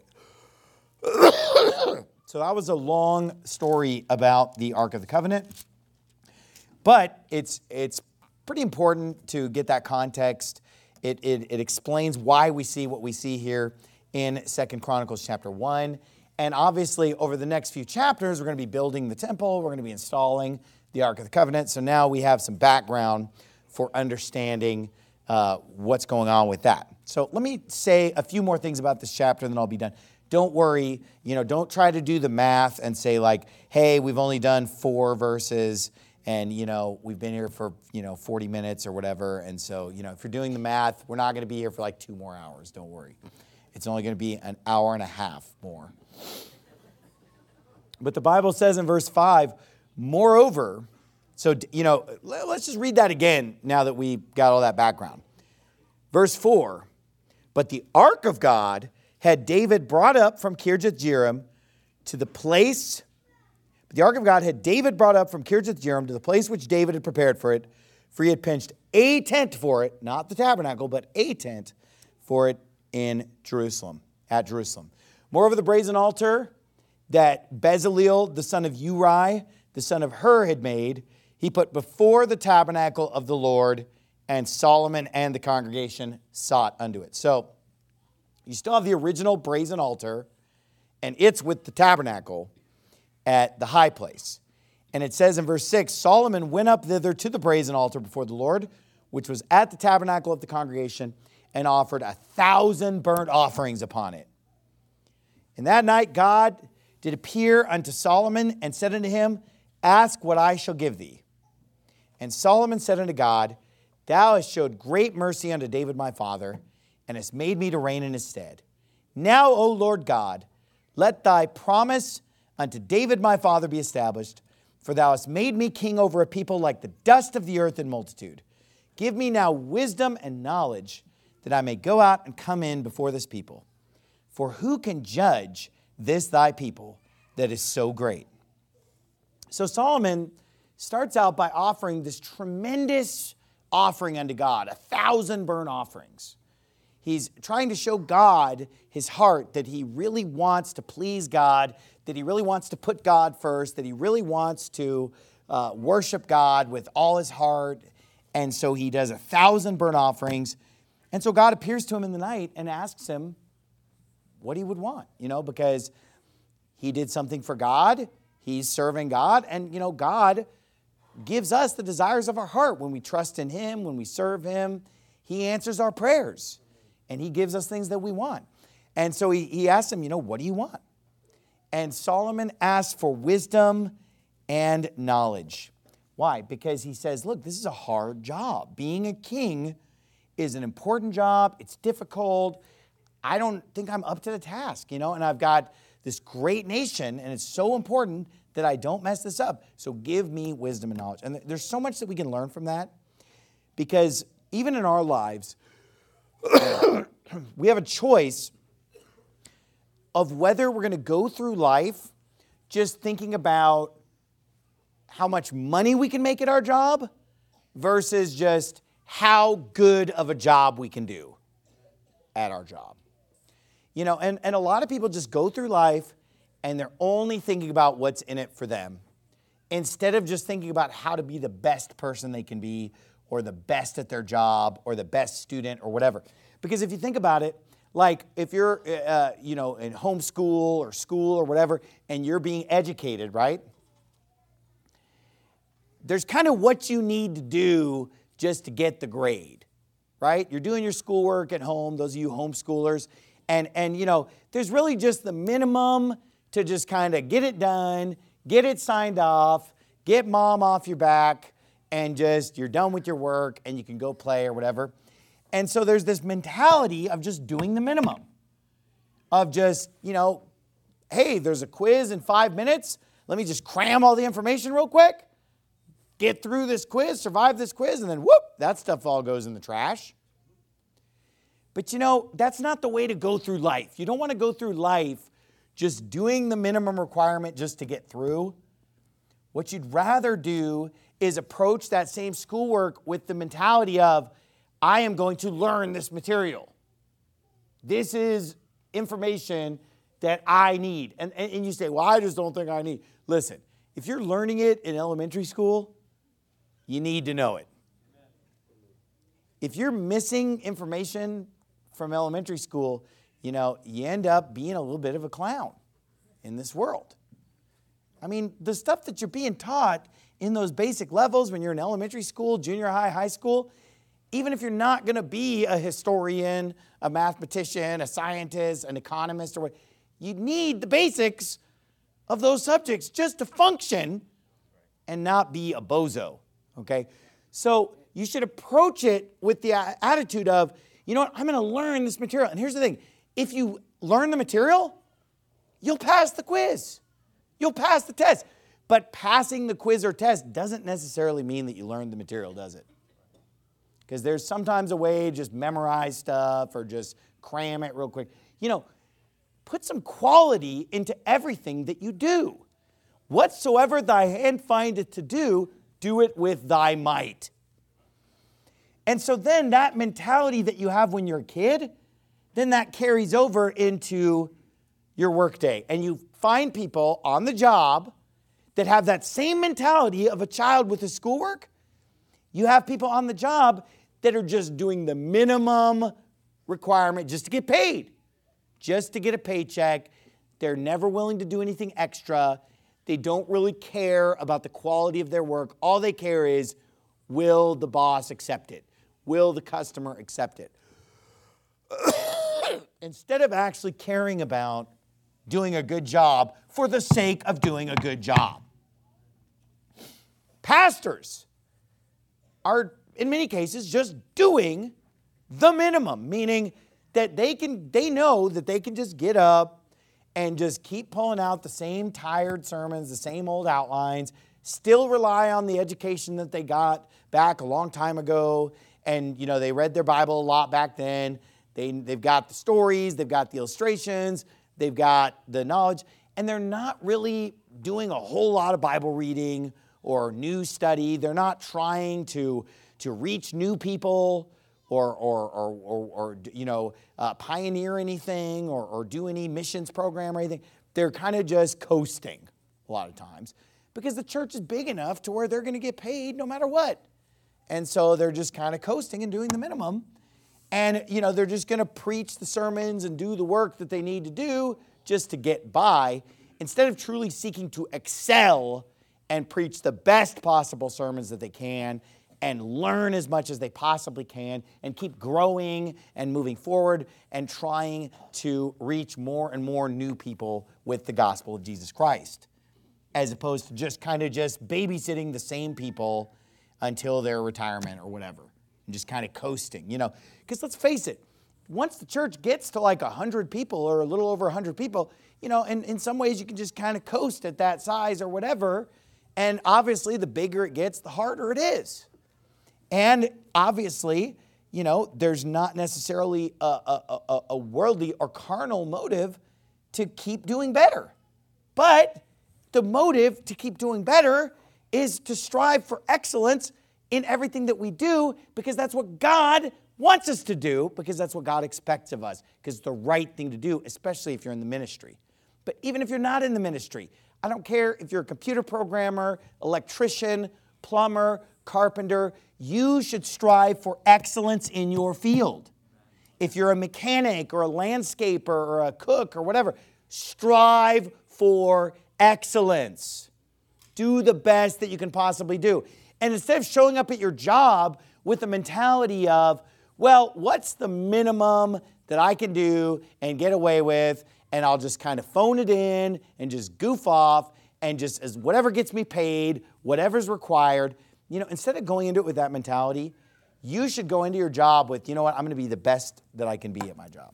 So that was a long story about the Ark of the Covenant. But it's it's pretty important to get that context. It, it, it explains why we see what we see here in Second Chronicles chapter one. And obviously, over the next few chapters, we're going to be building the temple. We're going to be installing the Ark of the Covenant. So now we have some background for understanding uh, what's going on with that. So let me say a few more things about this chapter, and then I'll be done. Don't worry, you know, don't try to do the math and say like, hey, we've only done four verses and, you know, we've been here for, you know, forty minutes or whatever. And so, you know, if you're doing the math, we're not going to be here for like two more hours. Don't worry. It's only going to be an hour and a half more. But the Bible says in verse five, moreover, so, you know, let's just read that again now that we got all that background. Verse four, but the ark of God had David brought up from Kirjath-jearim to the place, the ark of God had David brought up from Kirjath-jearim to the place which David had prepared for it, for he had pitched a tent for it, not the tabernacle, but a tent for it in Jerusalem, at Jerusalem. Moreover, the brazen altar that Bezaleel, the son of Uri, the son of Hur, had made, he put before the tabernacle of the Lord, and Solomon and the congregation sought unto it. So you still have the original brazen altar, and it's with the tabernacle at the high place. And it says in verse six, Solomon went up thither to the brazen altar before the Lord, which was at the tabernacle of the congregation, and offered a thousand burnt offerings upon it. And that night God did appear unto Solomon and said unto him, Ask what I shall give thee. And Solomon said unto God, Thou hast showed great mercy unto David my father, and hast made me to reign in his stead. Now, O Lord God, let thy promise unto David my father be established, for thou hast made me king over a people like the dust of the earth in multitude. Give me now wisdom and knowledge, that I may go out and come in before this people. For who can judge this thy people that is so great? So Solomon starts out by offering this tremendous offering unto God, a thousand burnt offerings. He's trying to show God his heart, that he really wants to please God, that he really wants to put God first, that he really wants to uh, worship God with all his heart. And so he does a thousand burnt offerings. And so God appears to him in the night and asks him what he would want, you know, because he did something for God. He's serving God. And, you know, God gives us the desires of our heart when we trust in him, when we serve him. He answers our prayers and he gives us things that we want. And so he, he asks him, you know, what do you want? And Solomon asks for wisdom and knowledge. Why? Because he says, look, this is a hard job. Being a king is an important job. It's difficult. I don't think I'm up to the task, you know, and I've got this great nation, and it's so important that I don't mess this up. So give me wisdom and knowledge. And there's so much that we can learn from that, because even in our lives, we have a choice of whether we're going to go through life just thinking about how much money we can make at our job versus just how good of a job we can do at our job. You know, and, and a lot of people just go through life and they're only thinking about what's in it for them, instead of just thinking about how to be the best person they can be, or the best at their job, or the best student, or whatever. Because if you think about it, like if you're, uh, you know, in homeschool or school or whatever, and you're being educated, right? There's kind of what you need to do just to get the grade, right? You're doing your schoolwork at home, those of you homeschoolers, and, and you know, there's really just the minimum to just kind of get it done, get it signed off, get mom off your back, and just you're done with your work and you can go play or whatever. And so there's this mentality of just doing the minimum, of just, you know, hey, there's a quiz in five minutes. Let me just cram all the information real quick, get through this quiz, survive this quiz, and then whoop, that stuff all goes in the trash. But you know, that's not the way to go through life. You don't want to go through life just doing the minimum requirement just to get through. What you'd rather do is approach that same schoolwork with the mentality of, I am going to learn this material. This is information that I need. And, and, and you say, well, I just don't think I need. Listen, if you're learning it in elementary school, you need to know it. If you're missing information from elementary school, you know, you end up being a little bit of a clown in this world. I mean, the stuff that you're being taught in those basic levels when you're in elementary school, junior high, high school, even if you're not going to be a historian, a mathematician, a scientist, an economist, or what, you need the basics of those subjects just to function and not be a bozo, okay? So you should approach it with the attitude of, you know what, I'm going to learn this material. And here's the thing. If you learn the material, you'll pass the quiz. You'll pass the test. But passing the quiz or test doesn't necessarily mean that you learned the material, does it? Because there's sometimes a way to just memorize stuff or just cram it real quick. You know, put some quality into everything that you do. Whatsoever thy hand findeth to do, do it with thy might. And so then that mentality that you have when you're a kid, then that carries over into your workday. And you find people on the job that have that same mentality of a child with his schoolwork. You have people on the job that are just doing the minimum requirement just to get paid, just to get a paycheck. They're never willing to do anything extra. They don't really care about the quality of their work. All they care is, will the boss accept it? Will the customer accept it? Instead of actually caring about doing a good job for the sake of doing a good job. Pastors are, in many cases, just doing the minimum, meaning that they can, they know that they can just get up and just keep pulling out the same tired sermons, the same old outlines, still rely on the education that they got back a long time ago. And, you know, they read their Bible a lot back then. They, they've got the stories, they've got the illustrations, they've got the knowledge, and they're not really doing a whole lot of Bible reading or new study. They're not trying to, to reach new people or, or, or, or, or you know, uh, pioneer anything or, or do any missions program or anything. They're kind of just coasting a lot of times because the church is big enough to where they're going to get paid no matter what. And so they're just kind of coasting and doing the minimum. And, you know, they're just going to preach the sermons and do the work that they need to do just to get by, instead of truly seeking to excel and preach the best possible sermons that they can and learn as much as they possibly can and keep growing and moving forward and trying to reach more and more new people with the gospel of Jesus Christ, as opposed to just kind of just babysitting the same people until their retirement or whatever. And just kind of coasting, you know. Because let's face it, once the church gets to like one hundred people or a little over one hundred people, you know, and in some ways you can just kind of coast at that size or whatever. And obviously the bigger it gets, the harder it is. And obviously, you know, there's not necessarily a, a, a, a worldly or carnal motive to keep doing better. But the motive to keep doing better is to strive for excellence in everything that we do, because that's what God wants us to do, because that's what God expects of us, because it's the right thing to do, especially if you're in the ministry. But even if you're not in the ministry, I don't care if you're a computer programmer, electrician, plumber, carpenter, you should strive for excellence in your field. If you're a mechanic or a landscaper or a cook or whatever, strive for excellence. Do the best that you can possibly do. And instead of showing up at your job with the mentality of, well, what's the minimum that I can do and get away with, and I'll just kind of phone it in and just goof off and just as whatever gets me paid, whatever's required. You know, instead of going into it with that mentality, you should go into your job with, you know what, I'm going to be the best that I can be at my job.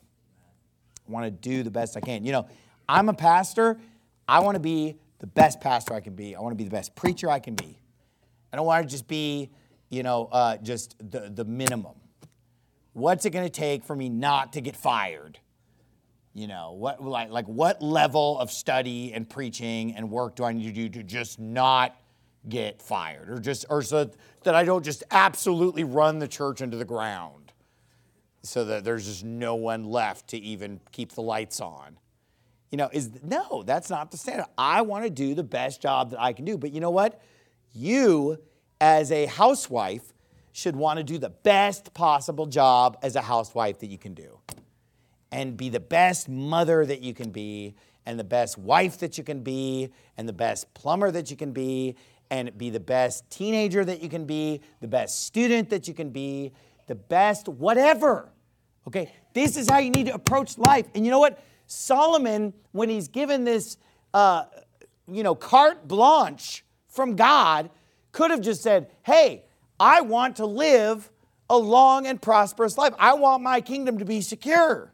I want to do the best I can. You know, I'm a pastor. I want to be the best pastor I can be. I want to be the best preacher I can be. I don't want to just be, you know, uh, just the, the minimum. What's it going to take for me not to get fired? You know, what like like what level of study and preaching and work do I need to do to just not get fired, or just or so that I don't just absolutely run the church into the ground, so that there's just no one left to even keep the lights on. You know, is no, that's not the standard. I want to do the best job that I can do. But you know what? You, as a housewife, should want to do the best possible job as a housewife that you can do. And be the best mother that you can be, and the best wife that you can be, and the best plumber that you can be, and be the best teenager that you can be, the best student that you can be, the best whatever. Okay? This is how you need to approach life. And you know what? Solomon, when he's given this, uh, you know, carte blanche from God, could have just said, hey, I want to live a long and prosperous life. I want my kingdom to be secure.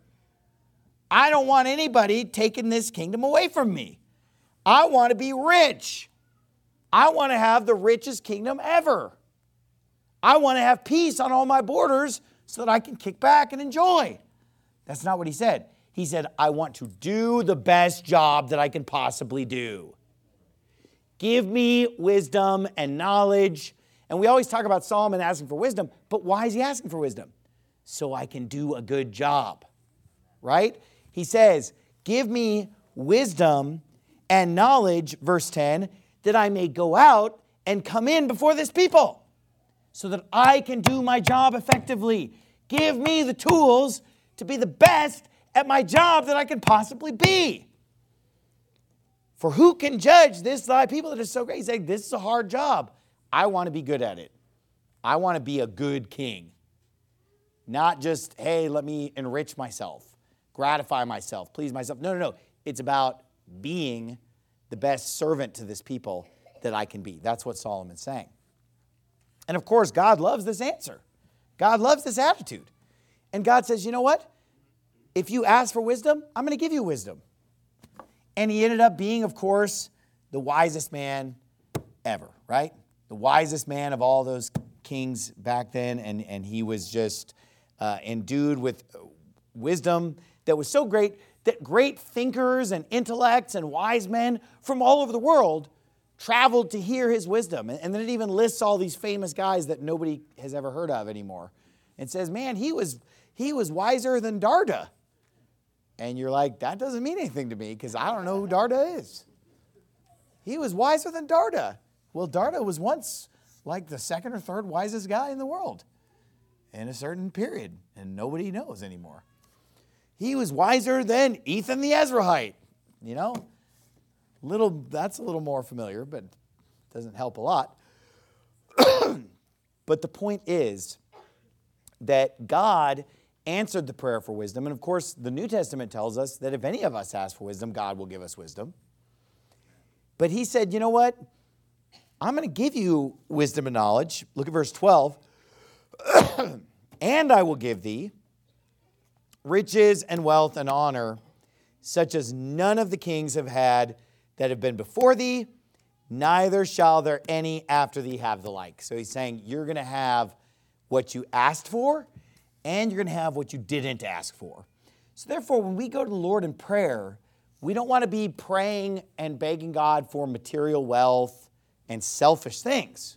I don't want anybody taking this kingdom away from me. I want to be rich. I want to have the richest kingdom ever. I want to have peace on all my borders so that I can kick back and enjoy. That's not what he said. He said, I want to do the best job that I can possibly do. Give me wisdom and knowledge. And we always talk about Solomon asking for wisdom, but why is he asking for wisdom? So I can do a good job, right? He says, give me wisdom and knowledge, verse ten, that I may go out and come in before this people, so that I can do my job effectively. Give me the tools to be the best at my job that I can possibly be. For who can judge this thy people that is so great? He's saying, this is a hard job. I want to be good at it. I want to be a good king. Not just, hey, let me enrich myself, gratify myself, please myself. No, no, no. It's about being the best servant to this people that I can be. That's what Solomon's saying. And of course, God loves this answer. God loves this attitude. And God says, you know what? If you ask for wisdom, I'm going to give you wisdom. And he ended up being, of course, the wisest man ever, right? The wisest man of all those kings back then. And, and he was just uh, endued with wisdom that was so great that great thinkers and intellects and wise men from all over the world traveled to hear his wisdom. And then it even lists all these famous guys that nobody has ever heard of anymore. And says, man, he was, he was wiser than Darda. And you're like, that doesn't mean anything to me because I don't know who Darda is. He was wiser than Darda. Well, Darda was once like the second or third wisest guy in the world in a certain period, and nobody knows anymore. He was wiser than Ethan the Ezrahite. You know, little that's a little more familiar, but doesn't help a lot. But the point is that God answered the prayer for wisdom. And of course, the New Testament tells us that if any of us ask for wisdom, God will give us wisdom. But he said, you know what? I'm going to give you wisdom and knowledge. Look at verse twelve. And I will give thee riches and wealth and honor, such as none of the kings have had that have been before thee, neither shall there any after thee have the like. So he's saying you're going to have what you asked for, and you're going to have what you didn't ask for. So therefore, when we go to the Lord in prayer, we don't want to be praying and begging God for material wealth and selfish things.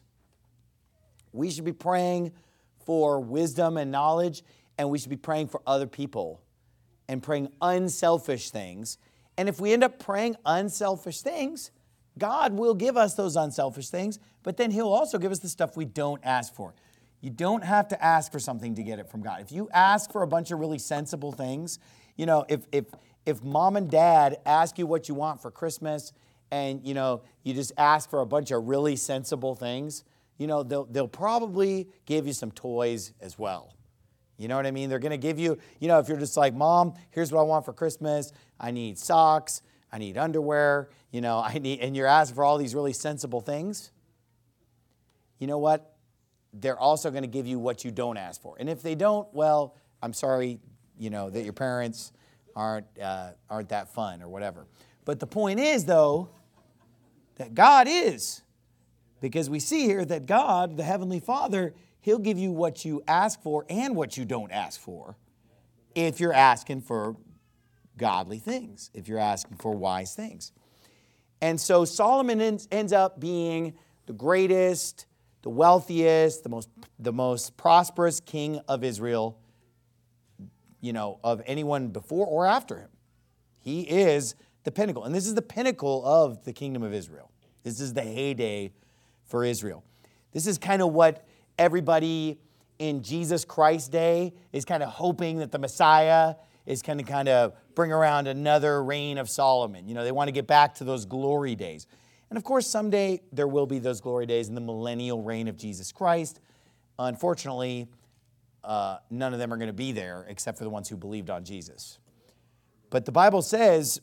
We should be praying for wisdom and knowledge, and we should be praying for other people and praying unselfish things. And if we end up praying unselfish things, God will give us those unselfish things, but then he'll also give us the stuff we don't ask for. You don't have to ask for something to get it from God. If you ask for a bunch of really sensible things, you know, if if if mom and dad ask you what you want for Christmas and, you know, you just ask for a bunch of really sensible things, you know, they'll they'll probably give you some toys as well. You know what I mean? They're going to give you, you know, if you're just like, Mom, here's what I want for Christmas. I need socks. I need underwear. You know, I need, and you're asking for all these really sensible things. You know what? They're also going to give you what you don't ask for. And if they don't, well, I'm sorry, you know, that your parents aren't uh, aren't that fun or whatever. But the point is, though, that God is. Because we see here that God, the Heavenly Father, he'll give you what you ask for and what you don't ask for if you're asking for godly things, if you're asking for wise things. And so Solomon ends, ends up being the greatest, the wealthiest, the most, the most prosperous king of Israel, you know, of anyone before or after him. He is the pinnacle. And this is the pinnacle of the kingdom of Israel. This is the heyday for Israel. This is kind of what everybody in Jesus Christ's day is kind of hoping that the Messiah is going to kind of bring around another reign of Solomon. You know, they want to get back to those glory days. And of course, someday there will be those glory days in the millennial reign of Jesus Christ. Unfortunately, uh, none of them are going to be there except for the ones who believed on Jesus. But the Bible says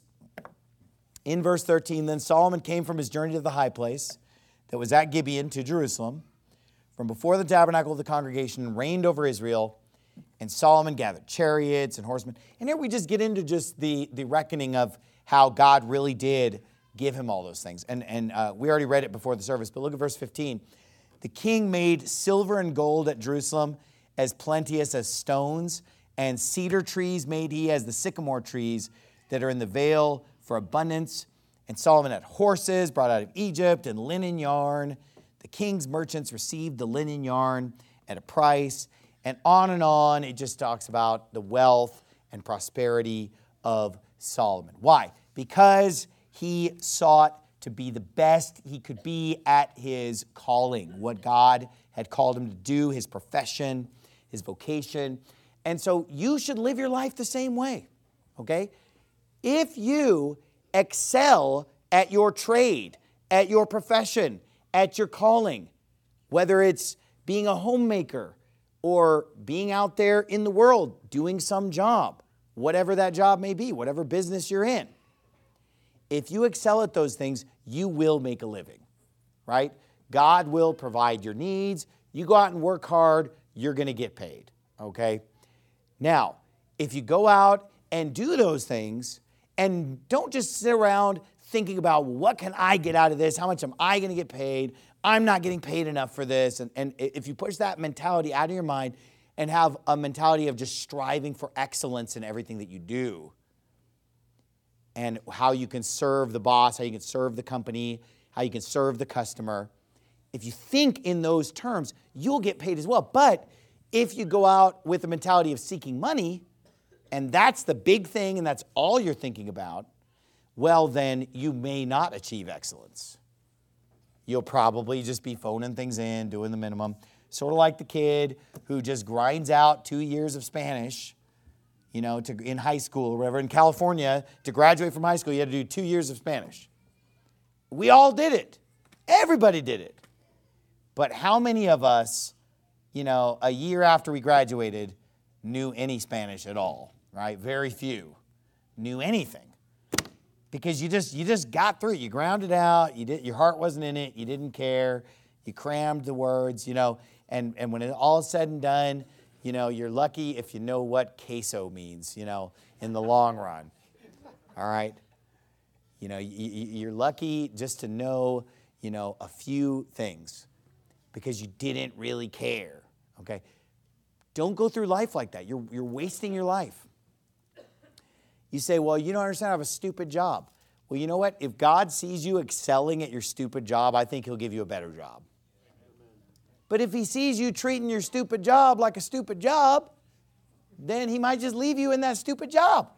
in verse thirteen, then Solomon came from his journey to the high place that was at Gibeon to Jerusalem, from before the tabernacle of the congregation, and reigned over Israel. And Solomon gathered chariots and horsemen. And here we just get into just the, the reckoning of how God really did give him all those things. And, and uh, we already read it before the service, but look at verse fifteen. The king made silver and gold at Jerusalem as plenteous as stones, and cedar trees made he as the sycamore trees that are in the vale for abundance. And Solomon had horses brought out of Egypt and linen yarn. The king's merchants received the linen yarn at a price. And on and on, it just talks about the wealth and prosperity of Solomon. Why? Because he sought to be the best he could be at his calling, what God had called him to do, his profession, his vocation. And so you should live your life the same way, okay? If you excel at your trade, at your profession, at your calling, whether it's being a homemaker or being out there in the world doing some job, whatever that job may be, whatever business you're in, if you excel at those things, you will make a living, right? God will provide your needs. You go out and work hard, you're going to get paid, okay? Now, if you go out and do those things and don't just sit around thinking about what can I get out of this? How much am I going to get paid? I'm not getting paid enough for this. And, and if you push that mentality out of your mind and have a mentality of just striving for excellence in everything that you do, and how you can serve the boss, how you can serve the company, how you can serve the customer. If you think in those terms, you'll get paid as well. But if you go out with the mentality of seeking money, and that's the big thing and that's all you're thinking about, well, then you may not achieve excellence. You'll probably just be phoning things in, doing the minimum. Sort of like the kid who just grinds out two years of Spanish, you know, to, in high school or whatever. In California, to graduate from high school, you had to do two years of Spanish. We all did it. Everybody did it. But how many of us, you know, a year after we graduated, knew any Spanish at all, right? Very few knew anything. Because you just you just got through it. You ground it out. You did, your heart wasn't in it. You didn't care. You crammed the words, you know. And, and when it all is said and done, you know, you're lucky if you know what queso means, you know, in the long run. All right? You know, you're lucky just to know, you know, a few things because you didn't really care, okay? Don't go through life like that. You're, you're wasting your life. You say, well, you don't understand, I have a stupid job. Well, you know what? If God sees you excelling at your stupid job, I think he'll give you a better job. But if he sees you treating your stupid job like a stupid job, then he might just leave you in that stupid job.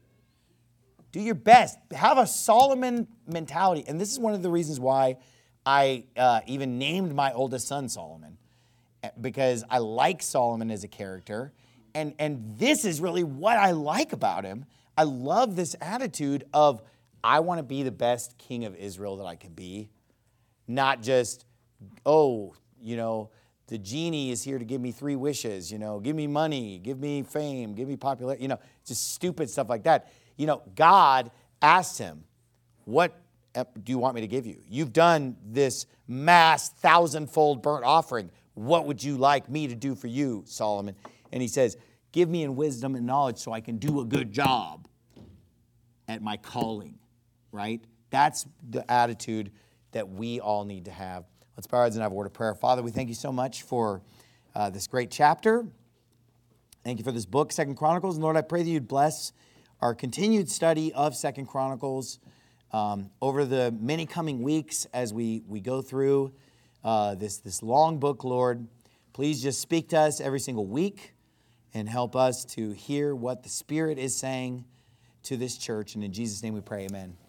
Do your best. Have a Solomon mentality. And this is one of the reasons why I uh, even named my oldest son Solomon. Because I like Solomon as a character. And, and this is really what I like about him. I love this attitude of, I want to be the best king of Israel that I can be. Not just, oh, you know, the genie is here to give me three wishes, you know, give me money, give me fame, give me popularity, you know, just stupid stuff like that. You know, God asked him, what do you want me to give you? You've done this mass thousandfold burnt offering. What would you like me to do for you, Solomon? And he says, give me in wisdom and knowledge so I can do a good job at my calling, right? That's the attitude that we all need to have. Let's bow our heads and have a word of prayer. Father, we thank you so much for uh, this great chapter. Thank you for this book, Second Chronicles. And Lord, I pray that you'd bless our continued study of Second Chronicles um, over the many coming weeks as we, we go through uh, this, this long book, Lord. Please just speak to us every single week and help us to hear what the Spirit is saying to this church. And in Jesus' name we pray, amen.